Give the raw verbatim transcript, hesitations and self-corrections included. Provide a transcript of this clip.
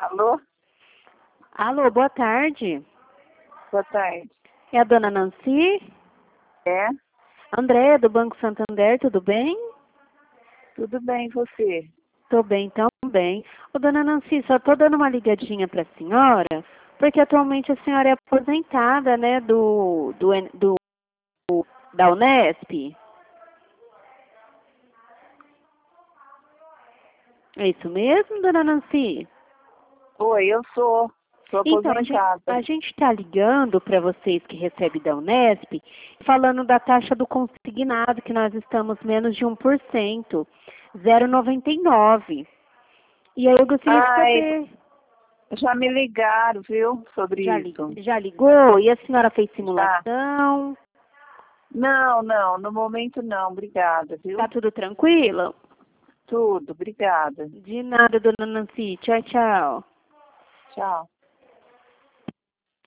Alô? Alô, boa tarde. Boa tarde. É a dona Nancy? É? Andréia, do Banco Santander, tudo bem? Tudo bem, e você? Tô bem também. Ô, dona Nancy, só tô dando uma ligadinha pra senhora, porque atualmente a senhora é aposentada, né, do, do, do da Unesp. É isso mesmo, dona Nancy? Oi, eu sou. Sou Então, a gente aposentada. a gente está ligando para vocês que recebem da Unesp, falando da taxa do consignado, que nós estamos menos de um por cento, zero vírgula noventa e nove. E aí eu gostaria de Ai, saber, já me ligaram, viu, sobre já, li, isso. já ligou? E a senhora fez Já. simulação? Não, não, no momento não, obrigada, Tá viu? tudo tranquilo? Tudo, obrigada. De nada, dona Nancy. Tchau, tchau. Tchau.